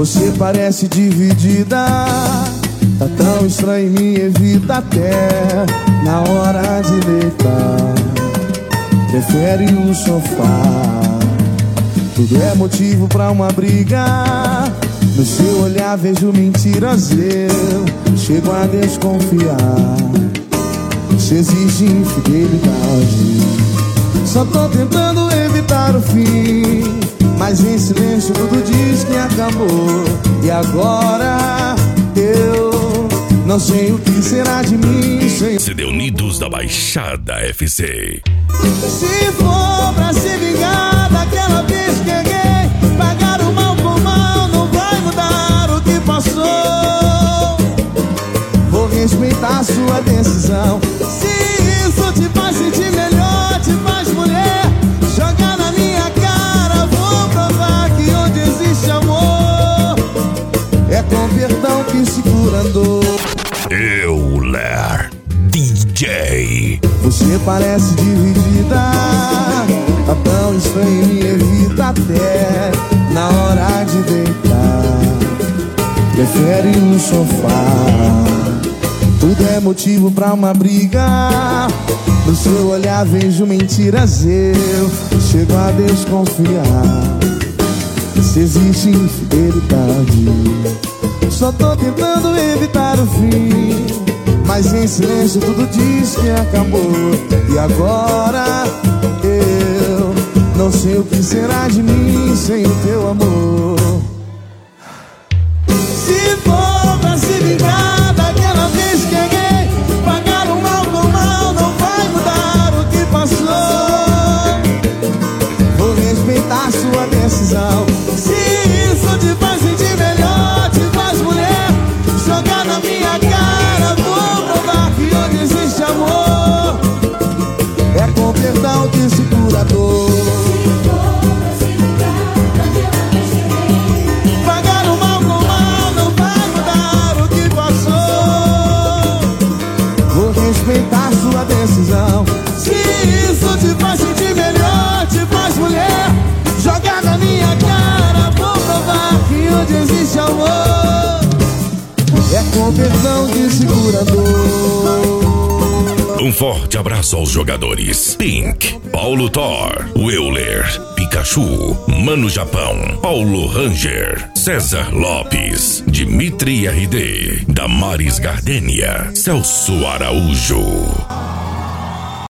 Você parece dividida, tá tão estranho e me evita até na hora de deitar. Prefere o sofá. Tudo é motivo pra uma briga. No seu olhar vejo mentiras, eu chego a desconfiar. Se existe infidelidade, só tô tentando evitar o fim, mas em silêncio tudo diz que acabou. E agora eu não sei o que será de mim sem... CD Unidos da Baixada FC. Se for pra se vingar daquela vez que errei, pagar o mal com mal não vai mudar o que passou. Vou respeitar sua decisão. Se isso te faz sentir melhor, te faz mulher, joga na minha cara, vou provar que onde existe amor é com perdão que se cura a dor. Euler DJ. Você parece dividida, tá tão estranho e me evita até na hora de deitar. Prefere o sofá. Tudo é motivo pra uma briga. No seu olhar vejo mentiras, eu chego a desconfiar. Se existe infidelidade, só tô tentando evitar o fim, mas em silêncio tudo diz que acabou. E agora eu não sei o que será de mim sem o teu amor. Se for pra se vingar daquela vez que errei, pagar o mal com mal não vai mudar o que passou. Vou respeitar sua decisão. Se isso te faz sentir melhor, te faz mulher, jogar na minha cara, vou provar que onde existe amor é com perdão que se cura a dor. Pagar o mal com mal não vai mudar o que passou. Vou respeitar sua decisão. Se isso te faz sentir melhor, te faz mulher, jogar na minha cara, vou provar que onde existe amor é com perdão que se cura a dor. Um forte abraço aos jogadores Pink, Paulo Thor, Euler, Pikachu, Mano Japão, Paulo Ranger, César Lopes, Dimitri RD, Damares Gardênia, Celso Araújo.